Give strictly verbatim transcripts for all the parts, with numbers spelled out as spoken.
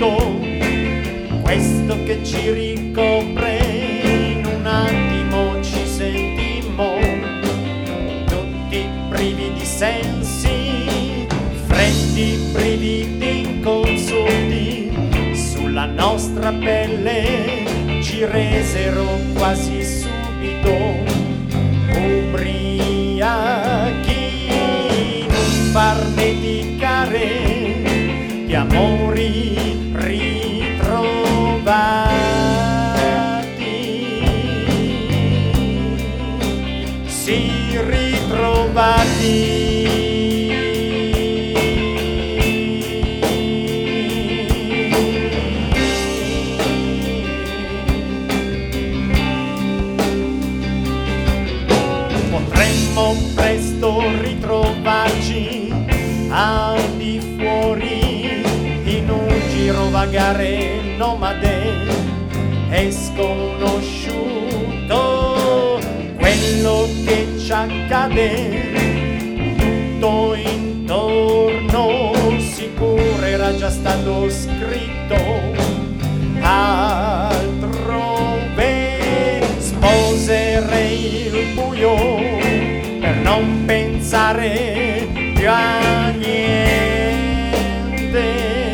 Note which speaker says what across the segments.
Speaker 1: tutto questo che ci ricopre, in un attimo ci sentimmo tutti privi di sensi, freddi, brividi inconsulti sulla nostra pelle, ci resero quasi subito ubriachi, non farneticare di amori ritrovati, sì ritrovati. Potremmo presto ritrovarci al di fuori in un girovagare nomade e sconosciuto. Quello che ci accade tutto intorno sicuro era già stato scritto altrove. Sposerei il buio per non pensare più a niente,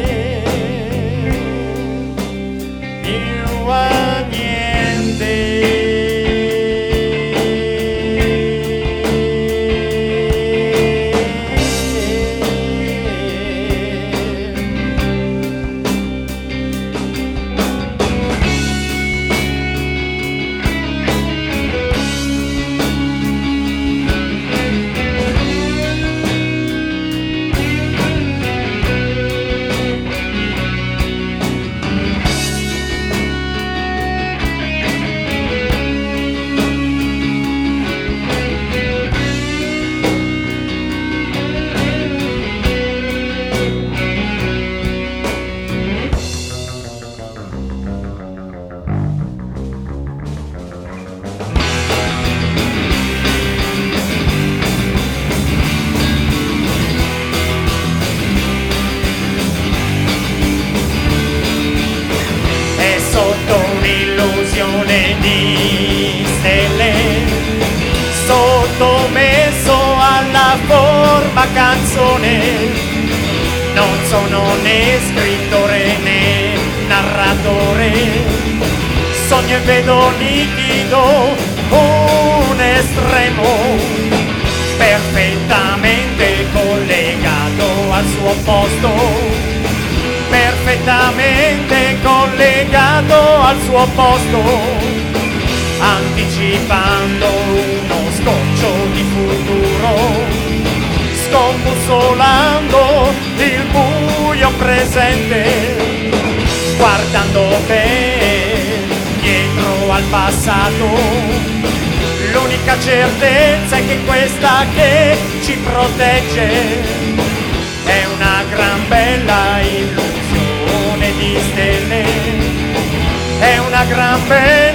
Speaker 1: più a niente. Di stelle sottomesso alla forma canzone, non sono né scrittore né narratore, sogno e vedo nitido un estremo perfettamente collegato al suo posto, perfettamente collegato al suo posto, anticipando uno scoccio di futuro, scombussolando il buio presente, guardando ben dietro al passato. L'unica certezza è che questa che ci protegge è una gran bella illusione di stelle, è una gran bella